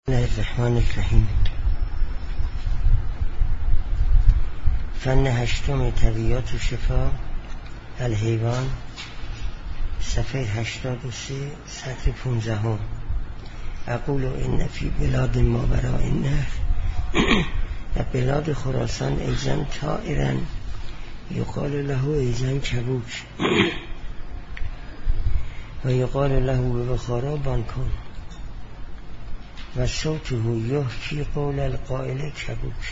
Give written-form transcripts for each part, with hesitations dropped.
الله الرحمن الرحیم. فن هشتم طبیعت و شفا الحیوان، صفحه 83 سطر 15. اقول ان فی بلاد ماوراء النهر و بلاد خراسان ایزن طائرا یقال له ایزن کبوک و یقال له ببخارا بانکون و صوته یحکی قول القائل کبوک.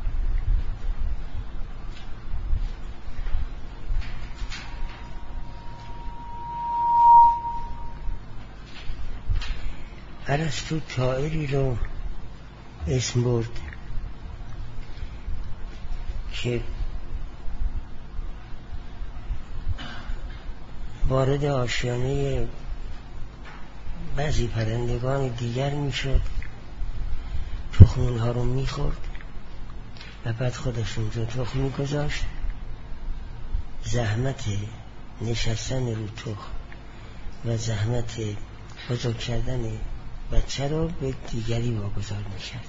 ارسطو طائری رو اسم برد که وارد آشیانه بعضی پرندگان دیگر میشد، تخم اونها رو میخورد و بعد خودش اونجا تخم میگذاشت. زحمت نشستن رو تخم و زحمت بزرگ کردن بچه رو به دیگری واگذار میکرد.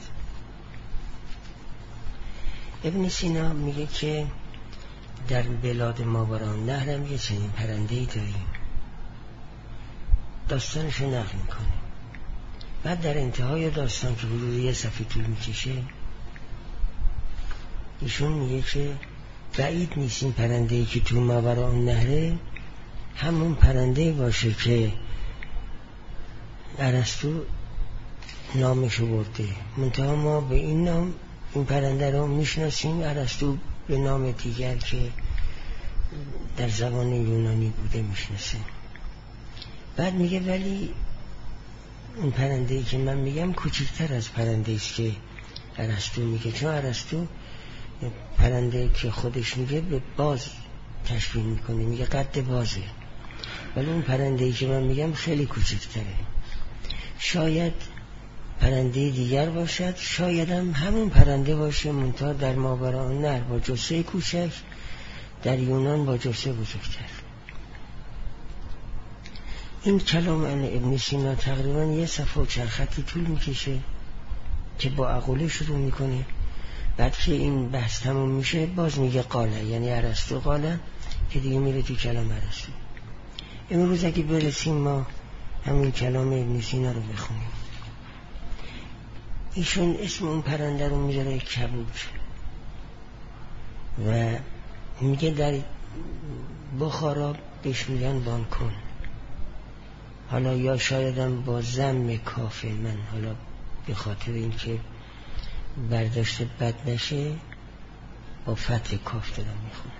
ابن سینا میگه که در بلاد ماوراء النهر هم یه چنین پرنده‌ای داریم. داستانش رو نقل میکنه. بعد در انتهای داستان که حدود یه صفحه طول میکشه، ایشون میگه که بعید نیست این پرنده‌ای که تو ماوراء النهره همون پرنده باشه که ارسطو نامشو برده. منتها ما به این نام این پرنده رو میشناسیم، ارسطو به نام دیگر که در زبان یونانی بوده میشناسیم. بعد میگه ولی اون پرنده‌ای که من میگم کوچکتر از پرنده‌ای است که ارسطو میگه، چون ارسطو پرنده که خودش میگه به باز تشبیه میکنه، میگه قد بازه، ولی اون پرنده‌ای که من میگم خیلی کوچکتره. شاید پرنده دیگر باشد، شاید هم همون پرنده باشه، منتها در ماوراء النهر با جثه کوچک، در یونان با جثه بزرگتر. این کلام ابن سینا تقریبا یه صفحه و چند خطی طول میکشه که با عقوله شروع میکنه. بعد که این بحث تموم میشه باز میگه قاله، یعنی ارسطو قاله، که دیگه میره تو کلام ارسطو. امروز اگه برسیم ما همین کلام ابن سینا رو بخونیم. ایشون اسم اون پرنده رو میذاره کبوک و میگه در بخارا بهش میگن بانکون. حالا یا شایدم با ضم کاف، من حالا به خاطر اینکه برداشت بد نشه با فتح کاف دارم میخونم،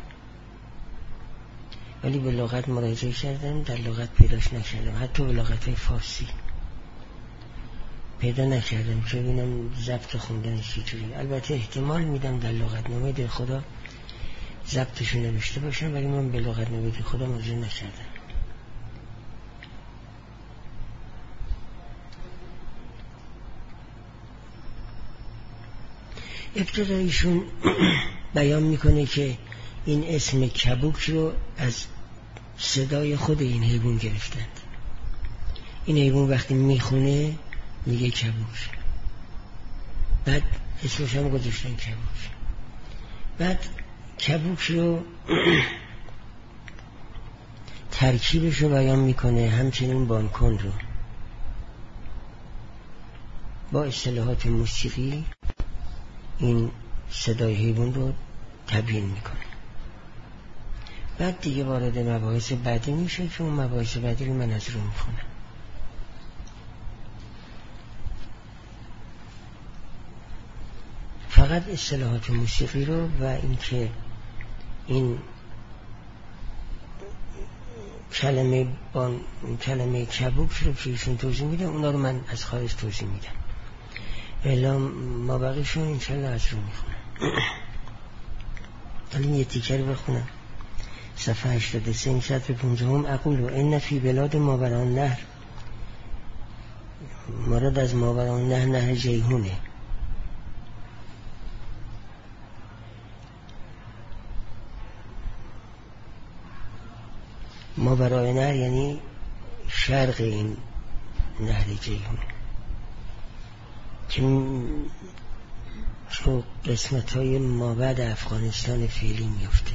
ولی به لغت مراجعه کردم، در لغت پیداش نکردم، حتی به لغت فارسی پیدا نکردم که ببینم ضبط خوندن چجوری. البته احتمال میدم در لغتنامه دل خدا ضبطشو نوشته باشم، ولی من به لغتنامه دل خدا مراجعه نکردم. ابتدا ایشون بیان میکنه که این اسم کبوک رو از صدای خود این حیوان گرفتند. این حیوان وقتی میخونه میگه کبوک، بعد اسمش هم گذاشتن کبوک. بعد کبوک رو ترکیبش رو بیان میکنه، همچنین بانکون رو با اصطلاحات موسیقی این صدای حیوان رو تبیین میکنه. بعد دیگه وارد مباحث بعدی میشه که اون مباحث بعدی رو من از رو میخونم. فقط اصطلاحات موسیقی رو و اینکه این کلمه کبوک رو که ایشون توضیح میده، اونا رو من از خارج توضیح میدم. الا ما بقیشون انشالله از رو میخونم. حالا یه تیکه رو بخونم. صفحه 83 سطر 15. اقول ان فی بلاد ماوراء النهر، مراد از ماوراء النهر نهر جیهونه. ماوراء النهر یعنی شرق این نهر جیهون. که تو قسمت‌های مابعد افغانستان فعلی میفته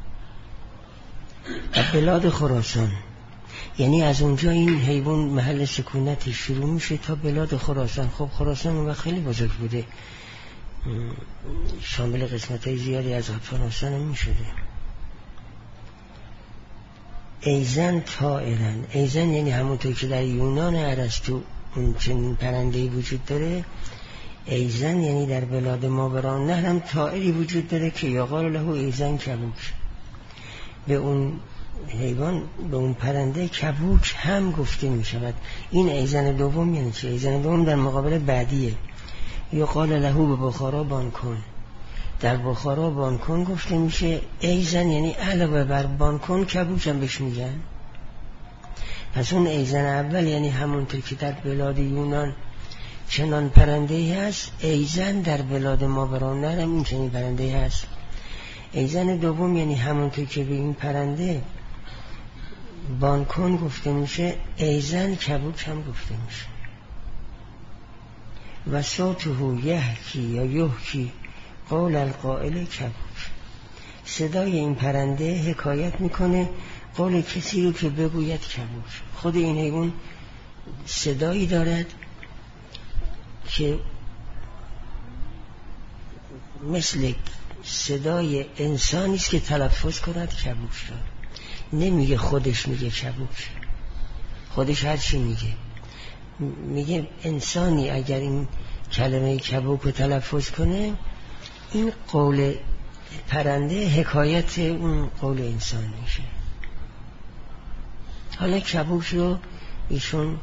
و بلاد خراسان، یعنی از اونجا این حیوان محل سکونتش شروع میشه تا بلاد خراسان. خب خراسان اون وقت خیلی بزرگ بوده، شامل قسمت‌های زیادی از افغانستان هم میشده. ایزن طائرن، ایزن یعنی همونطور که در یونان ارسطو اون چنین پرنده‌ای وجود داره، ایزن یعنی در بلاد ماوراءالنهر هم طائری وجود داره که یقال له ایزن کبوک. به اون حیوان، به اون پرنده کبوک هم گفته می شود. این ایزن دوم یعنی چه؟ ایزن دوم در مقابل بعدیه. یقال له به بخارا بانکون، در بخارا بانکون گفته میشه. ایزن یعنی علاوه بر بانکون کبوک هم بهش میگن. پس اون ایزن اول یعنی همونطور که در بلاد یونان چنان پرنده‌ای هست، ایزن در بلاد ماوراءالنهر هم این چنین پرنده‌ای هست. ایزن دوم یعنی همونطور که به این پرنده بانکون گفته میشه، ایزن کبوک هم گفته میشه. و صوته یحکی یا یحکی قول القائل کبوک، صدای این پرنده حکایت میکنه قول کسی رو که بگوید کبوک. خود این حیوان صدایی دارد که مثل صدای انسانی است که تلفظ کند کبوک را. نمیگه خودش میگه کبوک، خودش هرچی میگه انسانی اگر این کلمه کبوک رو تلفظ کنه، این قول پرنده حکایت اون قول انسان میشه. حالا کبوک رو ایشون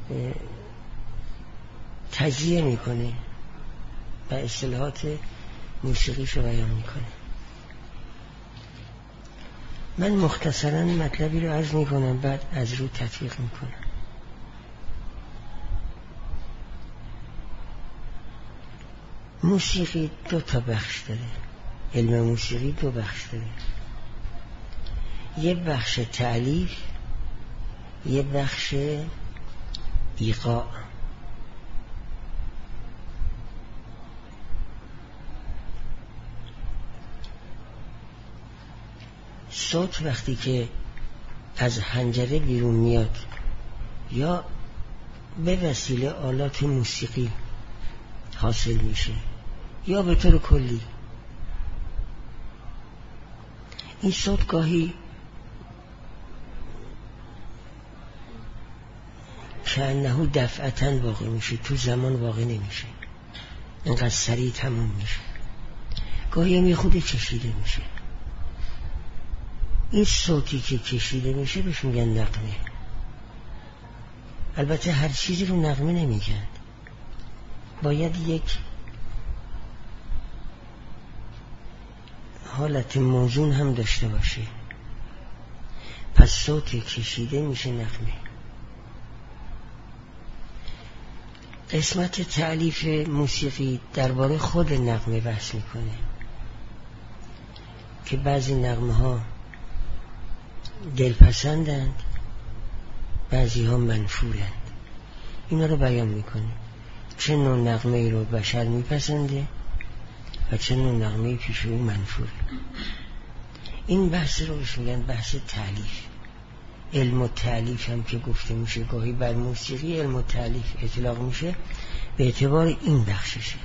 تجزیه میکنه و اصطلاحات موسیقیشو بیان میکنه. من مختصرا مطلبی رو عرض میکنم، بعد از رو تطبیق میکنم. موسیقی 2 بخش داره. علم موسیقی 2 بخش داره. یه بخش تألیف، یه بخش ایقاع. صوت وقتی که از حنجره بیرون میاد یا به وسیله آلات موسیقی حاصل میشه یا به طور کلی، این صوت گاهی کأنه دفعتاً واقع میشه، تو زمان واقع نمیشه، اینقدر سریع تموم میشه. گاهی هم یه خود کشیده میشه. این صوتی که کشیده میشه بهش میگن نغمه. البته هر چیزی رو نغمه نمیگن، باید یک حالت موزون هم داشته باشه. پس صوت کشیده میشه نغمه. قسمت تألیف موسیقی درباره خود نغمه بحث میکنه که بعضی نغمه ها دلپسندند، بعضی ها منفورند. اینا رو بیان میکنه. چه نوع نغمه ای رو بشر میپسنده و چه نوع نغمه پیش او منفوره. این بحث رو بهش میگن بحث تألیف. علم التألیف هم که گفته میشه، گاهی بر موسیقی علم التألیف اطلاق میشه، به اعتبار این بخششه.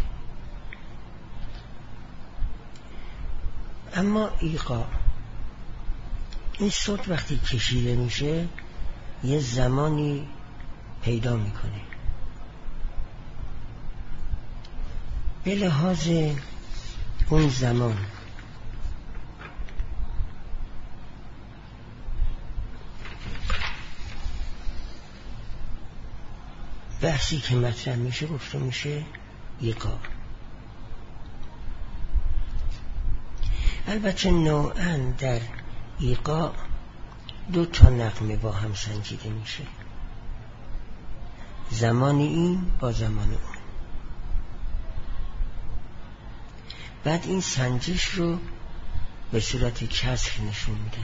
اما ایقاع، این صوت وقتی کشیده میشه یه زمانی پیدا میکنه. به لحاظ اون زمان بحثی که مطرح میشه گفته میشه ایقاع. البته نوعاً در ایقاع 2 نغمه با هم سنجیده میشه، زمان این با زمان اون. بعد این سنجش رو به صورت کسر نشون میدن.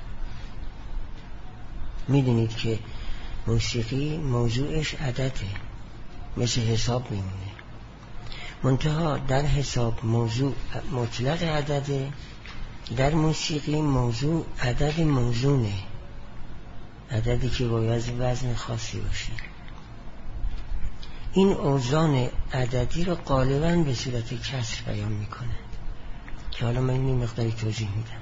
میدونید که موسیقی موضوعش عدده، مثل حساب میمونه. منتها در حساب موضوع مطلق عدده، در موسیقی موضوع عدد موزونه، عددی که باید وزن خاصی باشه. این اوزان عددی رو غالباً به صورت کسر بیان میکنه که حالا من این مقداری توضیح میدم.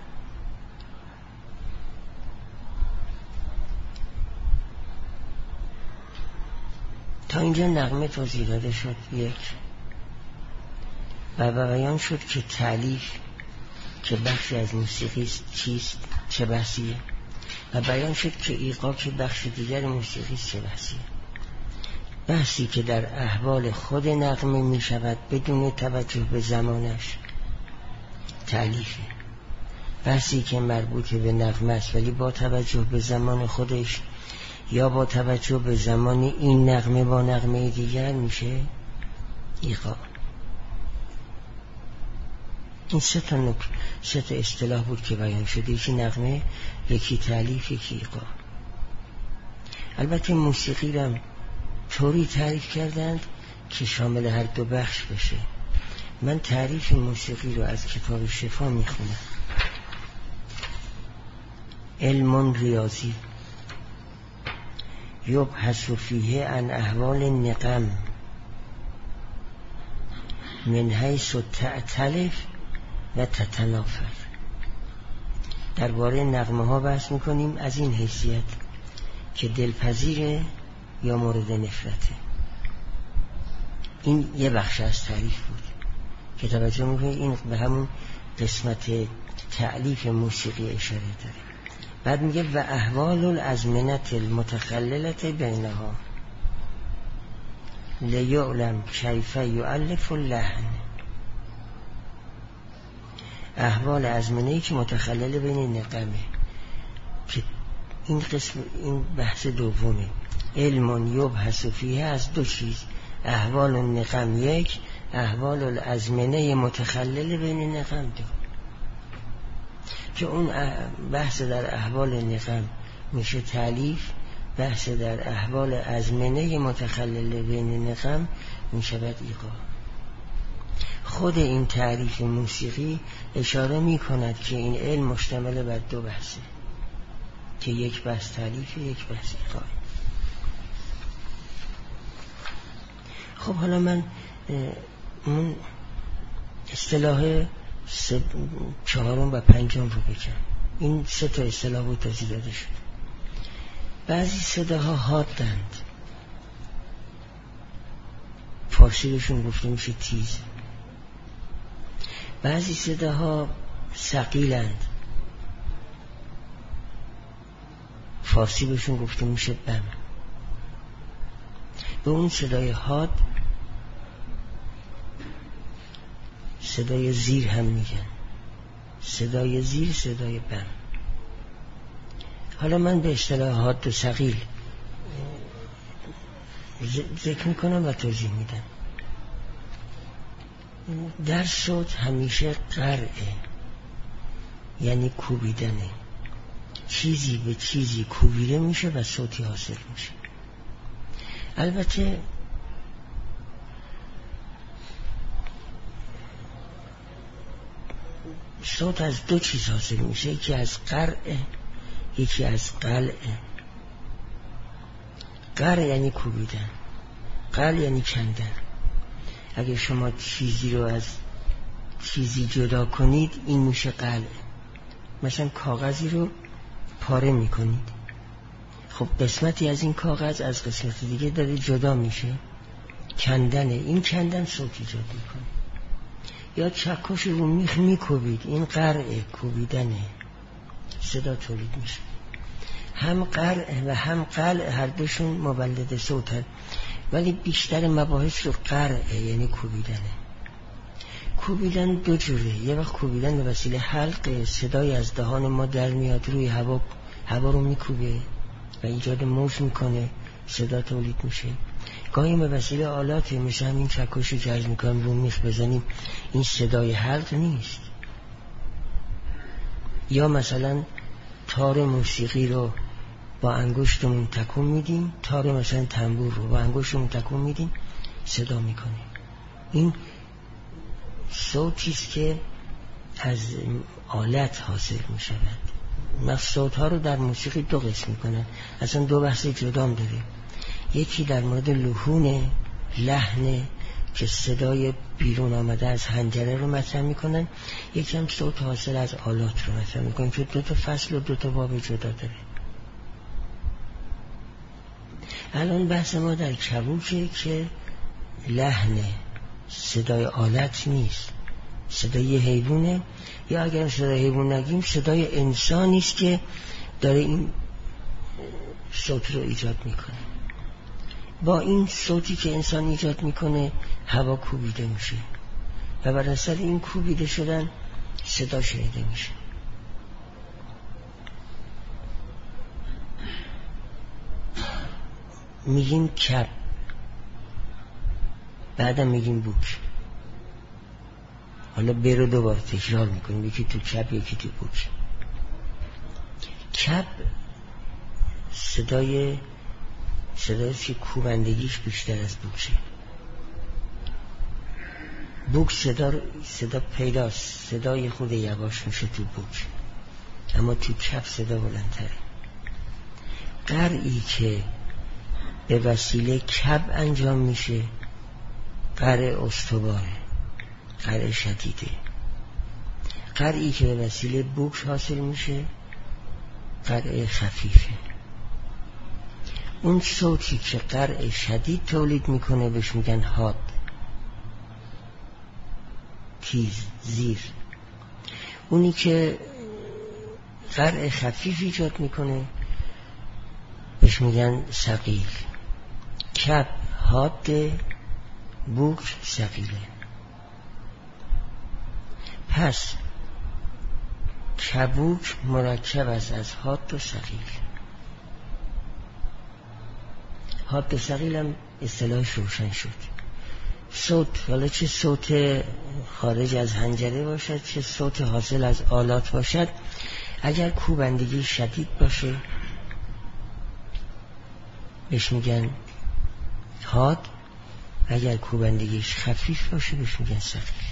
تا اینجا نغمه توضیح داده شد یک و بیان شد که تألیف که بخشی از موسیقی چیست، چه بحثیه، و بیان شد که ایقاع که بخش دیگر موسیقی چه بحثیه. بحثی که در احوال خود نغمه می شود بدون توجه به زمانش تألیفه. بحثی که مربوط به نغمه است ولی با توجه به زمان خودش یا با توجه به زمان این نغمه با نغمه دیگر میشه ایقاع. این سه تا اصطلاح بود که بیان شده، یکی نغمه، یکی تألیف، یکی ایقاع. البته موسیقی رو طوری تعریف کردند که شامل هر دو بخش بشه. من تعریف موسیقی رو از کتاب شفا میخونم. علم ریاضی یبحث فیه عن احوال النغم من حیث تأتلف و تتنافر. درباره نغمه ها بحث میکنیم از این حیثیت که دلپذیره یا مورد نفرته. این یه بخش از تعریف بود که توجه میکنید این به همون قسمت تألیف موسیقی اشاره داره. بعد میگه و احوال الازمنة المتخللة بینها لیعلم کیف یؤلف اللحن. احوال ازمنه‌ای که متخلل بین نغمه، که این قسم این بحث دومه. علم یبحث فیه از دو چیز، احوال النغم یک، احوال الازمنه متخلل بین نغم دو. که اون بحث در احوال نغم میشه تألیف، بحث در احوال ازمنه متخلل بین نغم میشود ایقاع. خود این تعریف موسیقی اشاره میکند که این علم مشتمل بر دو بحثه که یک بحث تألیف، یک بحث ایقاع. خب حالا من اون اصطلاح چهارم و پنجم رو بگم. این سه تا اصطلاح بود توضیح داده شد. بعضی صداها حادند، فارسی بهشون گفته میشه تیز. بعضی صداها ثقیلند، فارسی بهشون گفته میشه بم. به اون صدای حاد صدای زیر هم میگن، صدای زیر صدای بم. حالا من به اصطلاح حاد و ثقیل ذکر میکنم و توضیح میدم. در صوت همیشه قرعه، یعنی کوبیدنه، چیزی به چیزی کوبیده میشه و صوتی حاصل میشه. البته صوت از دو چیز حاصل میشه، یکی از قرعه، یکی از قلعه. قرع یعنی کوبیدن، قلع یعنی کندن. اگه شما چیزی رو از چیزی جدا کنید این میشه قلع. مثلا کاغذی رو پاره میکنید، خب قسمتی از این کاغذ از قسمت دیگه داره جدا میشه، کندنه. این کندن صوت ایجاد میکنه. یا چکش رو میخ میکوبید، این قرعه، کوبیدنه، صدا تولید میشه. هم قرعه و هم قلع هر دوشون مولد صوت هست، ولی بیشتر مباحث رو قرعه یعنی کوبیدنه. کوبیدن دو جوره. یه وقت کوبیدن به وسیله حلق، صدای از دهان ما در میاد، روی هوا رو میکوبه و ایجاد موج میکنه، صدا تولید میشه. گاهی به وسیله آلات مثل همین چکش رو جرز میکنیم رو میخ بزنیم، این صدای حلق نیست. یا مثلا تار موسیقی رو با انگشتمون تکون میدیم، تار مثلا تنبور رو با انگشتمون تکون میدیم، صدا میکنه. این صوتیست که از آلت حاصل می شود. من صوت ها رو در موسیقی دو قسم می کنن، اصلا دو بحث جدام داره. یکی در مورد لحن که صدای بیرون آمده از حنجره رو مطرح می کنن، یکی هم صوت حاصل از آلات رو مطرح می کنن که دو تا فصل و دو تا باب جدا داره. الان بحث ما در کبوکه که لحن صدای آلت نیست، صدای حیوانه، یا اگر صدای حیوان نگیم صدای انسانی است که داره این صوت رو ایجاد میکنه. با این صوتی که انسان ایجاد میکنه هوا کوبیده میشه و بر اثر این کوبیده شدن صدا شنیده میشه. میگیم کب، بعدم میگیم بوک. حالا برو دوباره تکرار میکنیم، یکی تو کب یکی تو بوک. کب صدای که کوبندگیش بیشتر از بوکه. بوک صدا پیداست، صدای خود یواش میشه تو بوک، اما تو کب صدا بلندتره. قرعی که به وسیله کب انجام میشه قرع استواره، قرع شدیده. قرعی که به وسیله بوک حاصل میشه قرع خفیفه. اون صوتی که قرع شدید تولید میکنه بهش میگن حاد، تیز، زیر. اونی که قرع خفیف ایجاد میکنه بهش میگن ثقیل. کب حاده، بوک ثقیله. پس کبوک مرکب است از حاد و ثقیل. حاد و ثقیل هم اصطلاحش روشن شد. صوت، حالا چه صوت خارج از حنجره باشد چه صوت حاصل از آلات باشد، اگر کوبندگی شدید باشه بهش میگن حاد، اگر کوبندگیش خفیف باشه بهش میگن ثقیل.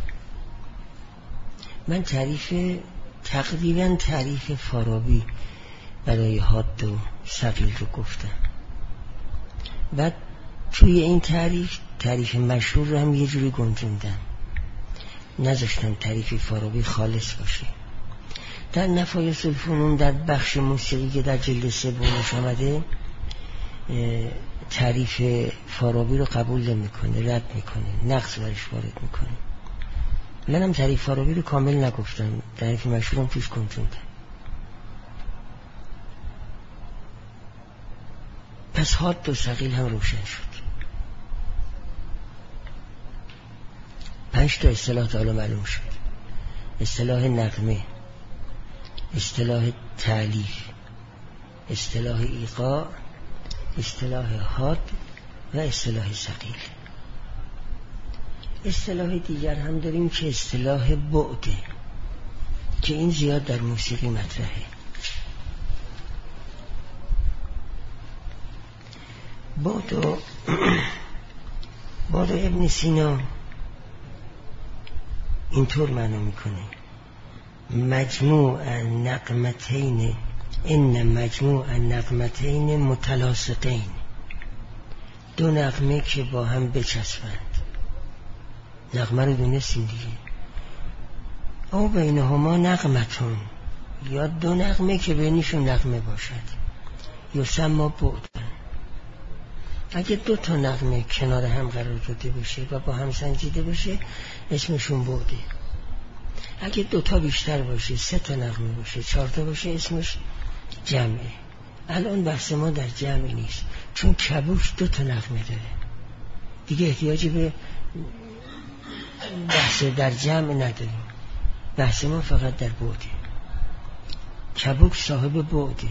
من تقریبا تعریف فارابی برای حاد و ثقیل رو گفتم. بعد توی این تعریف مشهور رو هم یه جوری گنجوندم، نذاشتم تعریف فارابی خالص باشه. در نفایس الفنون در بخش موسیقی که در جلد 3 آمده تعریف فارابی رو قبول نمیکنه، رد میکنه، نقص برش وارد میکنه. منم تعریف فارابی رو کامل نگفتم، تعریف مشهورم توش گنجوندم. پس حاد و ثقیل هم روشن شد. 5 تا اصطلاح حالا معلوم شد: اصطلاح نغمه، اصطلاح تعلیف، اصطلاح ایقاع، اصطلاح حاد و اصطلاح ثقیل. اصطلاح دیگر هم داریم که اصطلاح بعده که این زیاد در موسیقی مطرحه. بعد ابن سینا اینطور معنی میکنه: مجموع النغمتین، ان مجموع النغمتین متلاصقین، 2 نغمه که با هم بچسبند. نغمه رو دونستیم دیگه. او بینهما نغمتون، یا 2 نغمه که بینشون نغمه باشد، یسمى بعدن. اگه 2 تا نغمه کنار هم قرار داده بشه و با هم سنجیده بشه اسمشون بعده. اگه 2 تا بیشتر باشه، 3 تا نغمه باشه، 4 تا باشه، اسمش جمعه. الان بحث ما در جمع نیست، چون کبوک 2 تا نغمه داره، دیگه احتیاجی به بحث در جمع نداریم. بحث ما فقط در بعده. کبوک صاحب بعده،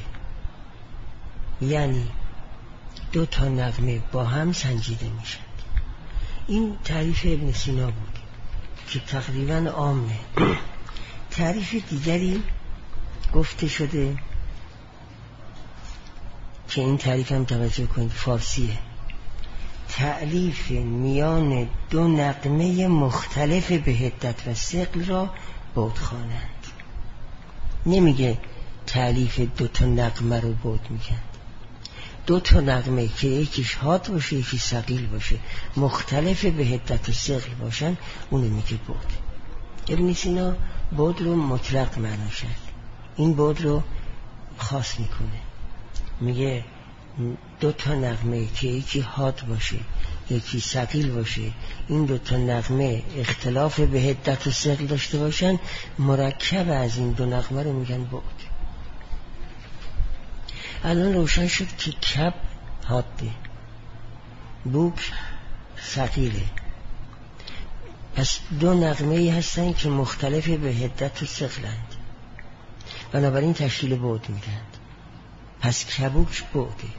یعنی 2 تا نغمه با هم سنجیده میشن. این تعریف ابن سینا بود که تقریبا عامه. تعریف دیگری گفته شده که این تعریف هم توجه کنید فارسیه. تألیف میان دو نغمه مختلف به حدت و ثقل را بود خوانند. نمیگه تألیف دو تا نغمه رو بود میگن. دو تا نغمه که یکیش حاد باشه یکی ثقیل باشه، مختلف به حدت و ثقل باشن، اونو میگه بود. ابن سینا بود رو مطلق معنا کرد، این بود رو خاص میکنه، میگه دو تا نغمه که یکی حاد باشه یکی ثقیل باشه، این دو تا نغمه اختلاف به حدت و ثقل داشته باشن، مرکب از این دو نغمه رو میگن بود. الان روشن شد که کب حاده، بوک ثقیله، پس دو نغمه ای هستن که مختلف به حدت و ثقلند، بنابراین تشکیل بود میدند. پس کبوک بوده،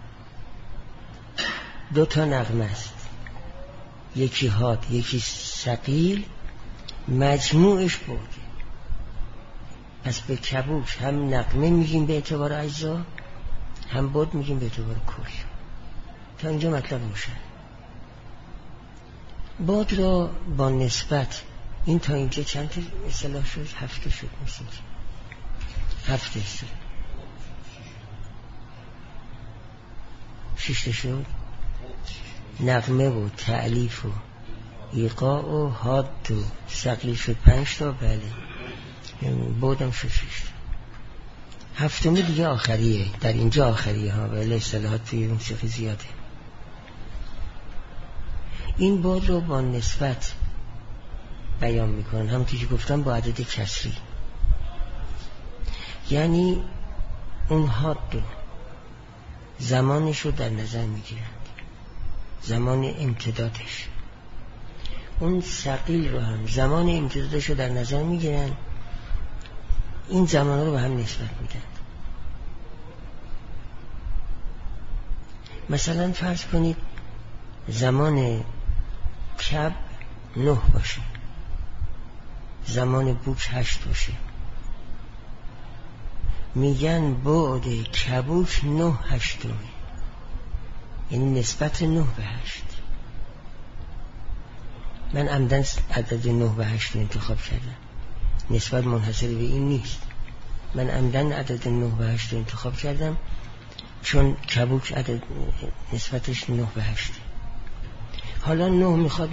دو تا نغمه است، یکی حاد یکی ثقیل، مجموعش بوده. پس به کبوک هم نغمه میگیم به اعتبار اجزا، هم بود میگیم به اعتبار کل. تا اینجا مطلب روشن. بود را با نسبت، این تا اینجا چند تا اصطلاح شد؟ 7 شد، مثل 7 اصطلاح، 6 شد. نغمه و تألیف و ایقاع و حاد و ثقلی شد 5 تا. بله بودم شد 6 تا. 7 دیگه آخریه، در اینجا آخریه ها، ولی اصطلاحات توی موسیقی زیاده. این بود رو با نسبت بیان میکنن، همونطور که گفتم با عدد کسری، یعنی اون حاد رو زمانش رو در نظر میگیرند، زمان امتدادش. اون ثقیل رو هم زمان امتدادش رو در نظر میگیرن، این زمان رو به هم نسبت میدن. مثلا فرض کنید زمان کب 9 باشه، زمان بوک 8 باشه، میگن بعد کبوک 9/8، یعنی نسبت 9 به 8. من عمدن عدد 9/8 رو انتخاب کردم، نسبت منحصر به این نیست. من عمدن عدد 9/8 رو انتخاب کردم چون کبوک عدد نسبتش 9/8. حالا 9 میخواد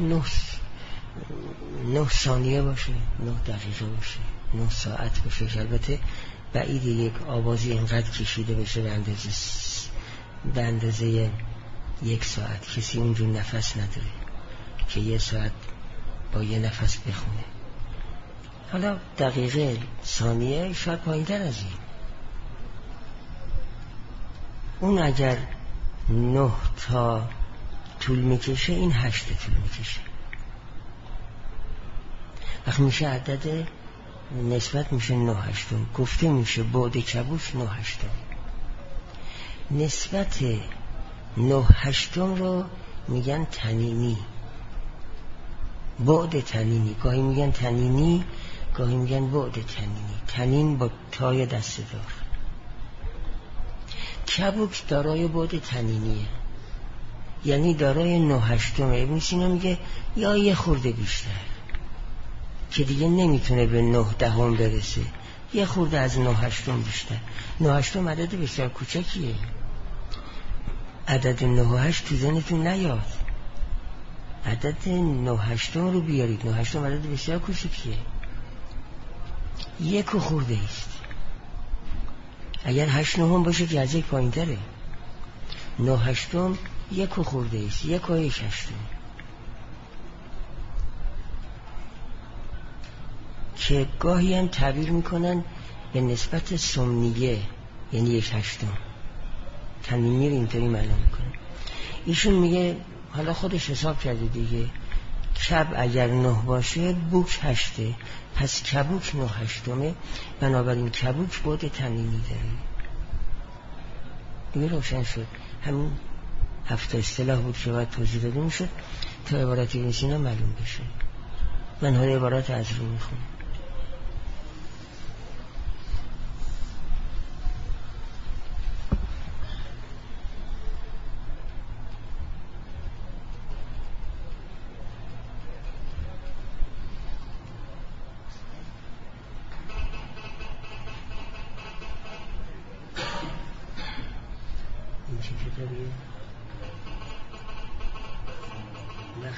9 ثانیه باشه، 9 دقیقه باشه، 9 ساعت باشه، که البته بعید یک آوازی اینقدر کشیده بشه به اندازه 1 ساعت. کسی اونجور نفس نداره که 1 ساعت با 1 نفس بخونه. حالا دقیقه ثانیه شاید پایین‌تر از این. اون اگر 9 تا طول میکشه، این 8 طول میکشه. وقت میشه عدد نسبت میشه 9/8. گفته میشه بعد کبوک 9/8. نسبت 9/8 رو میگن تنینی، بعد تنینی. گاهی میگن تنینی، گاهی میگن بعد تنینی. تنین با تای دسته دار. کبوک دارای بعد تنینیه، یعنی دارای 9/8. ابن سینا میگه یا یه خورده بیشتر، که دیگه نمیتونه به 9/10 برسه، یه خورده از 9/8 بیشتر. 9/8 عدد بسیار کوچکیه. عدد 9 و 8 تو ذهنتون نیاد، عدد 9/8 رو بیارید. 9/8 عدد بسیار کوچکیه، 1 خورده است. اگر 8/9 باشه که از 1 پایین تره. 9/8 1 خورده است، 1 و 1/8. که گاهی هم تعبیر میکنن به نسبت سمنیه، یعنی 1/8. تنینی رو اینطوری معنا میکنه. ایشون میگه حالا خودش حساب کرده دیگه، کب اگر 9 باشه بوک 8، پس کبوک 9/8، بنابراین کبوک بعد تنینی داره. دیگه روشن شد. همین 7 اصطلاح بود که باید توضیح داده میشد تا عبارت ابن سینا معلوم بشه. من حالا عبارت از رو میخونم.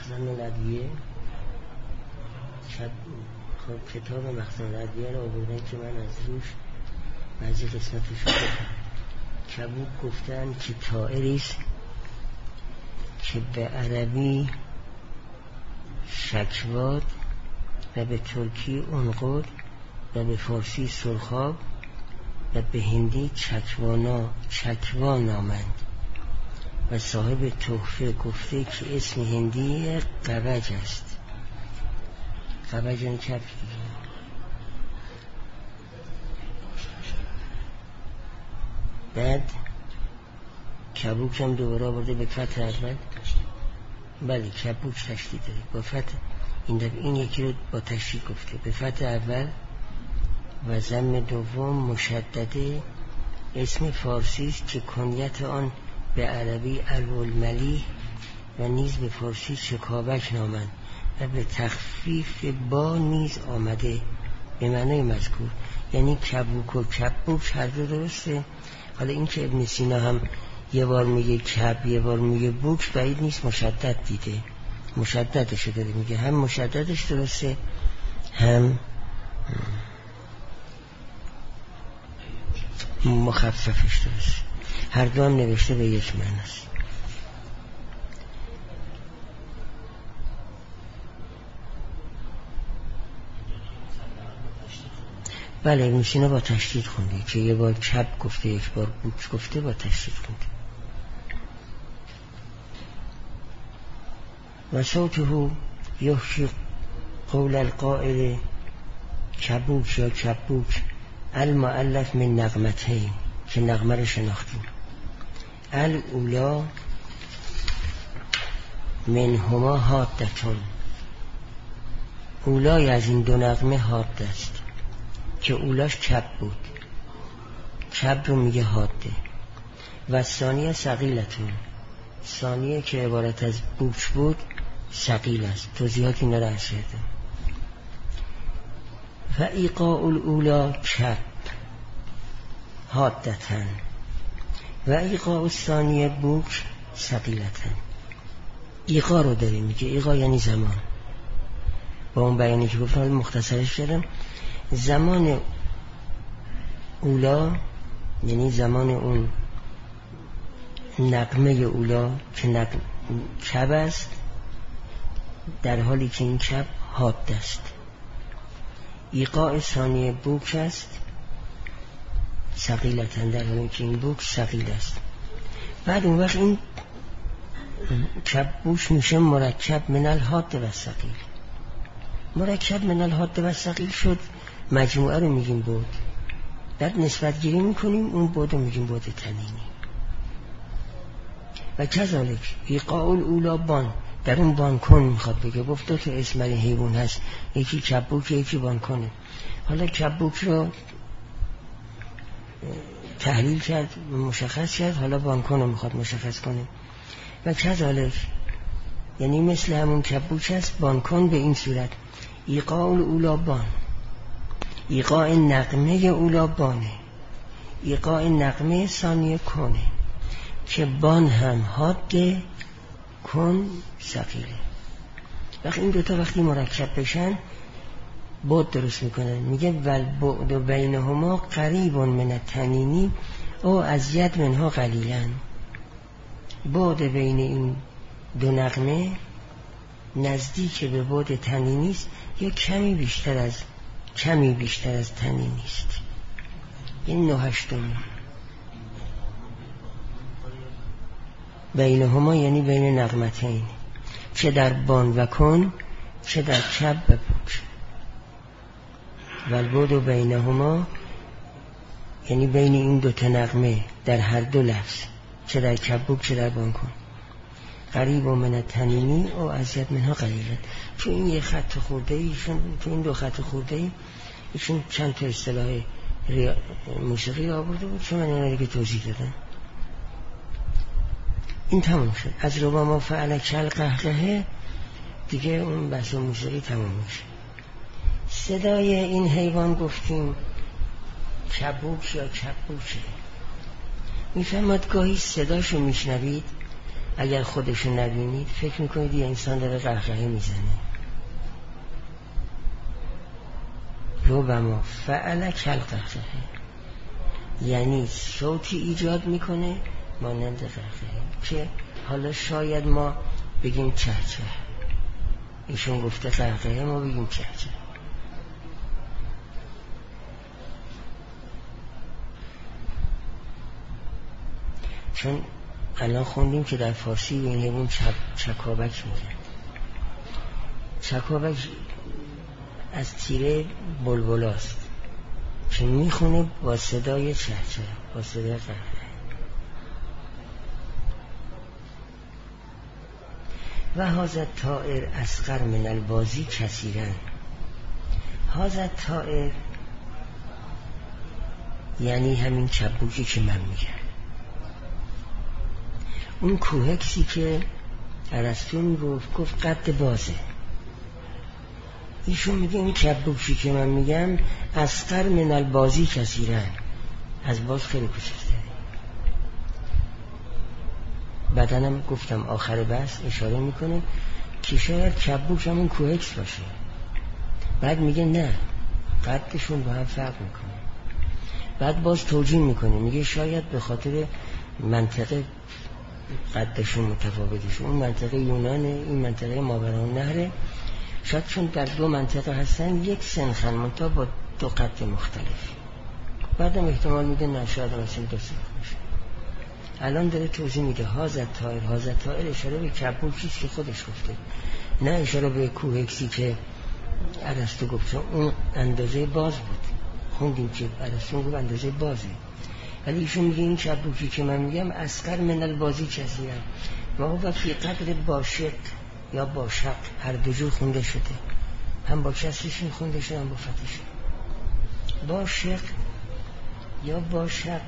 مخزن الادویه، خب کتاب مخزن الادویه رو آوردن که من از روش بعضی قسمتش رو کبوک گفتن که طائریست که به عربی شکواد و به ترکی عنقود و به فارسی سرخاب و به هندی چکوا نامند و صاحب تحفه گفته که اسم هندی قبج است. قبج یعنی کبک دیگه. بعد کبوک هم دوباره آورده به فتح اول. بله کبوک تشدید داره با فتح، این یکی رو با تشدید گفته به فتح اول و ضم دوم مشدده. اسم فارسی است که کنیت آن به عربی الولملی و نیز به فارسی چکاوک نامند و به تخفیف با نیز آمده به معنای مذکور، یعنی کبوک و کبوک هر دو درسته. حالا این که ابن سینا هم یه بار میگه کب یه بار میگه بوک بعید نیست مشدد دیده، مشددش داره میگه، هم مشددش درسته هم مخففش درسته، هر دو هم نوشته به یک معنی است. بله ابن سینا با تشدید خونده که یه بار کب گفته یک بار بوک گفته، با تشدید خونده. و صوته یحشی قول القائل کبوک یا کبوک المؤلف من نغمتین که نغمه رو شناختیم. الاولا منهما حادتون، اولای از این دو نغمه حاد است که اولاش کب بود، کب رو میگه حاده. و ثانیه ثقیلتون، ثانیه که عبارت از بوک بود ثقیل است. توضیحات اینا رو عرض کردم. و ایقاء الاولا کب حادتن و ایقاء الثانیه بوک ثقیلتن. ایقا رو داریم میگه، ایقا یعنی زمان. با اون بیانی که گفتم مختصرش کردم، زمان اولا یعنی زمان اون نغمه اولا که کب است، در حالی که این کب حاد است. ایقاع ثانیه بوک است ثقیلتن، در حالی که این بوک ثقیل است. بعد اون وقت این کب بوش میشه مرکب من الحاد و ثقیل. مرکب من الحاد و ثقیل شد، مجموعه رو میگیم بود، بعد نسبت گیری میکنیم اون بود رو میگیم بود تنینی. و کذالک ایقاع الاولا بان، در اون بانکون میخواد بگه، گفت دو تا اسم حیوان هست، یکی کبوک یکی بانکونه. حالا کبوک رو تحلیل کرد مشخص کرد، حالا بانکون رو میخواد مشخص کنه. و کذالک یعنی مثل همون کبوک هست بانکون به این صورت. ایقاع الاولا بان، ایقاع نغمه اولا بانه، ایقاع نغمه ثانیه کنه که بان هم حاده کن ثقیله. وقتی این دوتا وقتی مرکب بشن بود درست میکنن. میگه والبعد بینهما قریب من التنینی او ازید منها قلیلا. بعد بین این دو نغمه نزدیک به بعد تنینی است یا کمی بیشتر از تنینی است. این 9/8 بینهما یعنی بین نغمتین، چه در بان و کن چه در کب و بوک. والبعد بینهما یعنی بین این دو تا نغمه در هر دو لفظ، چه در کب بوک چه در بان کن، قریب و من تنینی او ازید منها قلیلت. تو این یه خط خورده ایشون، تو این دو خط خورده ای ایشون چند تا اصطلاح موسیقی آورده بود که من اینا دیگه توضیح دادم. این تمام شد. از ربا ما فعل کل قهقه دیگه اون بحث موسیقی تمام میشه. صدای این حیوان گفتیم کبوک یا کبوکه. میفهمد گاهی صداشو میشنوید اگر خودشو نبینید فکر میکنید یه انسان داره قهقهه میزنه. ربما فعل کالقهقه، یعنی صوتی ایجاد میکنه مانند قهقهه که حالا شاید ما بگیم چه چه، ایشون گفته قهقهه ما بگیم چه چه. چون الان خوندیم که در فارسی به این حیوان چکابک میگن. چکابک از تیره بلبلاست که میخونه با صدای چهچه، با صدای قهقه. و هذا الطائر اصغر من البازی کثیرا. هذا الطائر یعنی همین کبوکی که من میگم، اون کوهکسی که ارسطو میگفت گفت قد بازه. ایشون میگه این کبوکی که من میگم اصغر من البازی کثیرا، از باز خیلی کوچکتره. بعدنم گفتم آخر بحث اشاره میکنه که شاید کبوک همون کوهکس باشه. بعد میگه نه، قدشون با هم فرق میکنه. بعد باز توجیه میکنه، میگه شاید به خاطر منطقه قدشون متفاوتشه. اون منطقه یونانه، این منطقه ماوراءالنهره. شاید چون در دو منطقه هستن یک سنخن منتها با دو قد مختلف. بعدم احتمال میده نه، شاید مثلا دو سنخ باشه. الان داره توضیح میده هذا الطائر اشاره به کبوکیست که خودش گفته، نه اشاره به کوهکسی که ارسطو گفت. اون اندازه باز بود، خوندیم که ارسطو گفت اندازه بازه، ولی ایشون میگه این کبوکی که من میگم اصغر من البازی کثیرا و هو فی قدر باشق یا باشق، هر دو جور خونده شده، هم با کسرشون خونده شده هم با فتحشون. باشق یا باشق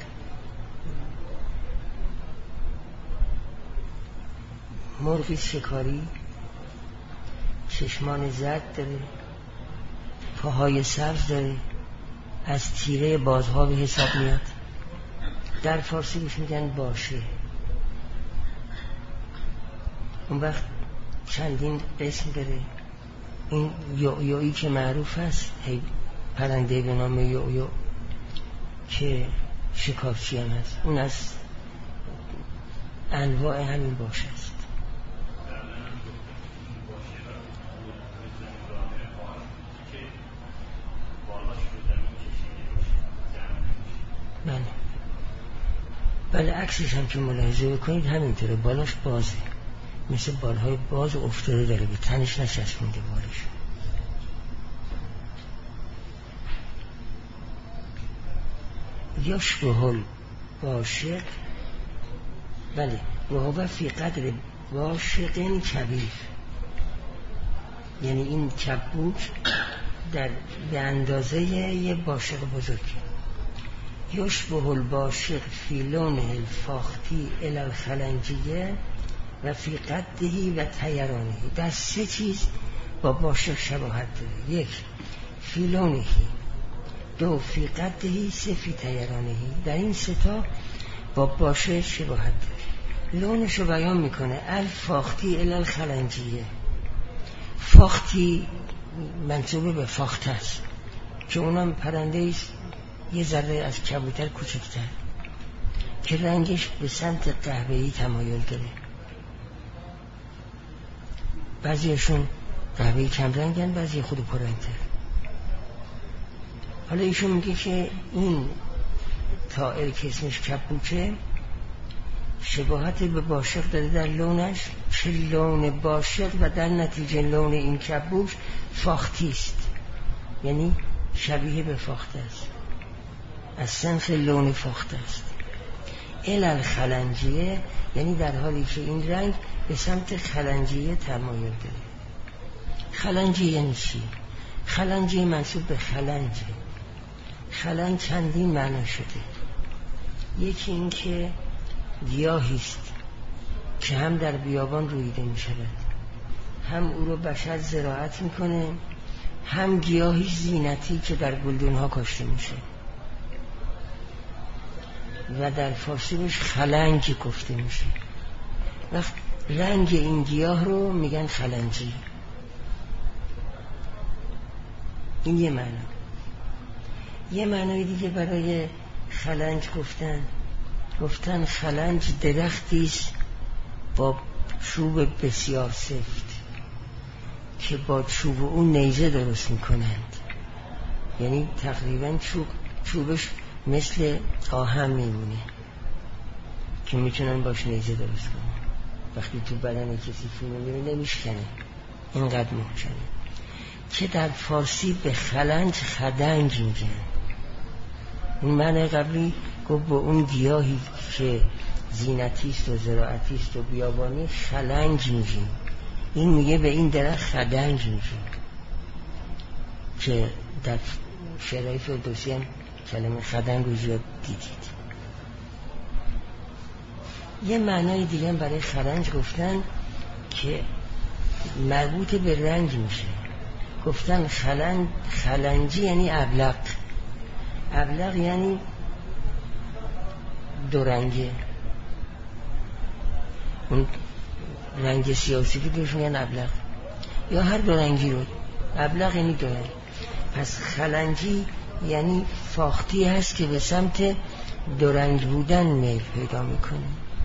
مرغی شکاری، چشمان زرد داره، پاهای سبز داره، از تیره بازها به حساب میاد. در فارسی بهش میگن باشه. اون وقت چندین اسم داره. این یویویی که معروف است، پرنده به نام یویو که شکارچی هم هست، اون از انواع همین باشه است. بله عکسش هم که ملاحظه بکنید همینطوره، بالاش بازه، مثل بالهای باز افتاده داره، به تنش نچسبونده بالش. یشبه الباشق، بله، و هو فی قدر باشق کبیر، یعنی این کبوک در به اندازه یه باشق بزرگی. یشبه الباشق فی لونه الفاختی الی الخلنجیه و فی قدهی و طیرانهی. در سه چیز با باشق شباهت داره: یک فی لونهی، دو فی قدهی، سه فی طیرانهی. در این سه تا با باشق شباهت داره. لونش رو بیان میکنه الفاختی الی الخلنجیه. فاختی منسوب به فاخت است که اونم پرنده است یه ذره از کبوتر کوچکتر که رنگش به سمت قهوه‌ای تمایل داره. بعضیشون قهوه‌ای کم رنگن، بعضی خود پررنگتر. حالا ایشون میگه که این طائر که اسمش کبوکه شباهت به باشق داره در لونش، که لون باشق و در نتیجه لون این کبوک فاختی است، یعنی شبیه به فاخته است، از سنخ لون فاخته است. الال خلنجیه، یعنی در حالی که این رنگ به سمت خلنجیه تمایل داره. خلنجیه یعنی چی؟ خلنجیه منسوب به خلنجه. خلنج چندین معنا شده. یکی این که گیاهی است که هم در بیابان رویده می شود، هم او رو بشر زراعت میکنه، هم گیاهی زینتی که در گلدون ها کاشته میشه و در فارسی بهش خلنج گفته میشه. وقت رنگ این گیاه رو میگن خلنجی. این یه معنی. یه معنی دیگه برای خلنج گفتن خلنج درختی است با چوب بسیار سفت که با چوب اون نیزه درست میکنند. یعنی تقریبا چوبش مثل آهن میمونه که میتونن باش نیزه درست کنن. وقتی تو بدن کسی فرو میره نمیشکنه، اینقدر محکمه که در فارسی به خلنج خدنج میگن. این معنی قبلی گفت با اون گیاهی که زینتیست و زراعتی است و بیابانی خلنج میگیم، این میگه به این درخت خدنج میگیم که در شعرهای فردوسی هم کلمه خدنج رو زیاد دیدید. یه معنای دیگه هم برای خلنج گفتن که مربوط به رنگ میشه. گفتن خلنجی یعنی ابلق. ابلق یعنی دو رنگه. اون رنگ سیاسی که بهش میگن ابلق، یا هر دو رنگی رو. ابلق یعنی دو رنگ. پس خلنجی یعنی فاختی هست که به سمت دو رنگ بودن میل پیدا میکنه.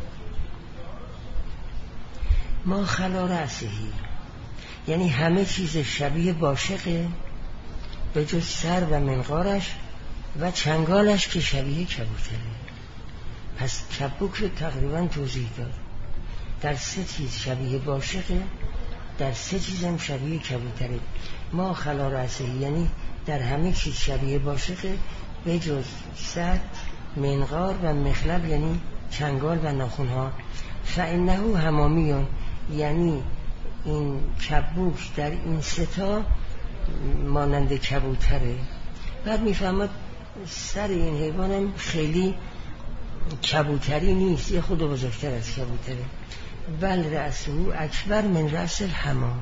ما خلا رأسهی یعنی همه چیز شبیه باشقه به جز سر و منقارش و چنگالش که شبیه کبوتره. پس کبوک رو تقریبا توضیح داد. در 3 چیز شبیه باشقه، در 3 چیز هم شبیه کبوتره. ما خلا رأسهی یعنی در همه چیز شبیه باشقه به جز سر، منقار و مخلب یعنی چنگال و ناخونها. فإنه حمامیون یعنی این کبوک در این 3 تا مانند کبوتره. بعد میفهمد سر این حیوان هم خیلی کبوتری نیست، یه خود بزرگتر از کبوتره. بل رأسه اکبر من رأس الحمام.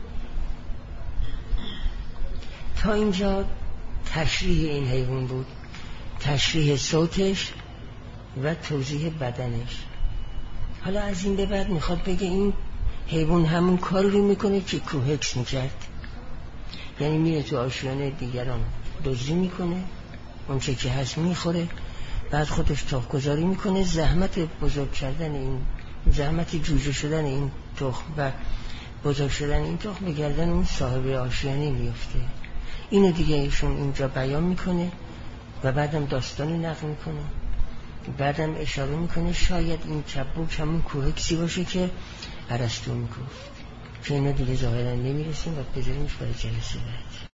تا اینجا تشریح این حیوان بود، تشریح صوتش و توضیح بدنش. حالا از این به بعد میخواد بگه این حیوان همون کاری رو میکنه که کوهکس میکرد. یعنی میره تو آشیانه دیگران دزدی میکنه، اون چه که هست میخوره، بعد خودش تخم‌گذاری میکنه. زحمت بزرگ کردن این، زحمت جوجه شدن این تخم و بزرگ شدن این تخم به گردن اون صاحب آشیانه میفته. اینو دیگه ایشون اینجا بیان میکنه و بعدم داستانی نقل میکنه. بعدم اشاره میکنه شاید این کبوک همون کوهکسی باشه که ارسطو میگفت، که اینا دیگه ظاهرا نمیرسیم و بذاریمش برای جلسه بعد.